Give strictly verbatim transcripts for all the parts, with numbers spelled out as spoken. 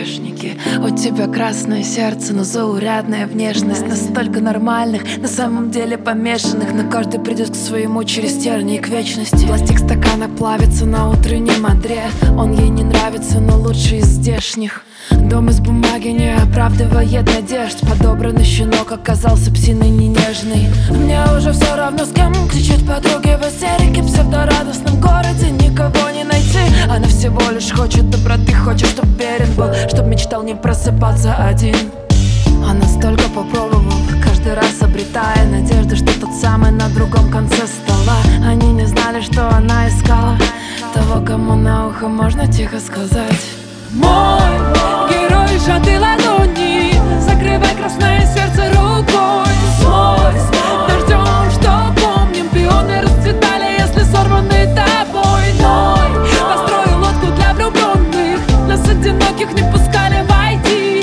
грешники. У тебя красное сердце, но заурядная внешность. Настолько нормальных, на самом деле помешанных. Но каждый придет к своему через тернии к вечности. Пластик стакана плавится на утреннем одре. Он ей не нравится, но лучший из здешних. Дом из бумаги не оправдывает надежд. Подобранный щенок оказался псиной не нежной. Мне уже все равно, с кем кричат подруги в истерике. В псевдорадостном городе никого не найти. Она всего лишь хочет доброты, хочет, чтоб верен был, чтоб мечтал не просыпаться один. Она столько попробовала, каждый раз обретая надежду, что тот самый на другом конце стола. Они не знали, что она искала того, кому на ухо можно тихо сказать: мой герой, сжатый ладони, закрывай красное сердце рукой. Смой дождем, что помним, пионы расцветали, если сорваны тобой. Ной построил лодку для влюбленных, нас одиноких не пускали войти.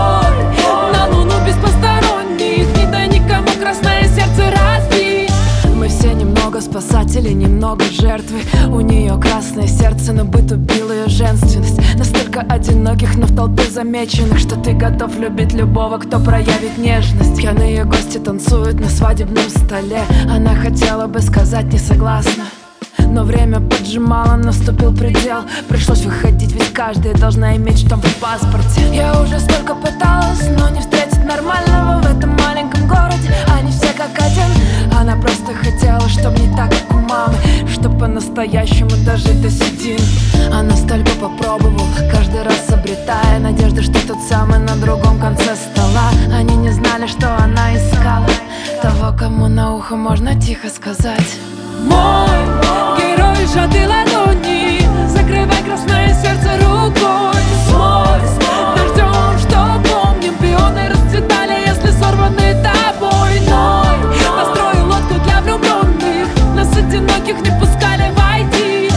Вой на луну без посторонних, не дай никому красное сердце разбить. Мы все немного спасатели, немного жертвы. У нее красное сердце, но быт убил ее женственность. Настолько одиноких, но в толпе замеченных, что ты готов любить любого, кто проявит нежность. Пьяные гости танцуют на свадебном столе. Она хотела бы сказать не согласна, но время поджимало, наступил предел. Пришлось выходить, ведь каждая должна иметь штамп в паспорте. Я уже столько пыталась, но не встретить нормального в этом маленьком городе. Они все как один. Она просто хотела, чтоб не так, как у мамы, чтоб по-настоящему дожить до седин. Она столько попробовала, каждый раз обретая надежду, что тот самый на другом конце стола. Они не знали, что она искала того, кому на ухо можно тихо сказать: мой герой, сжатый ладони, закрывай красное сердце рукой. Смой дождем, что помним, пионы расцветали, если сорваны тобой. Ной построил лодку для влюбленных, нас одиноких не пускали войти.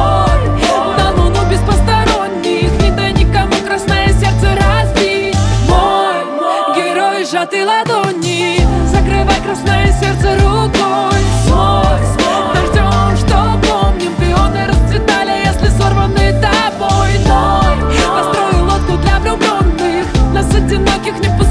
Вой на луну без посторонних, не дай никому красное сердце разбить. Мой герой, сжатый ладони, закрывай красное сердце рукой. Смой дождем, что помним, пионы расцветали, если сорваны тобой. Ной построил лодку для влюбленных, нас одиноких не пускали.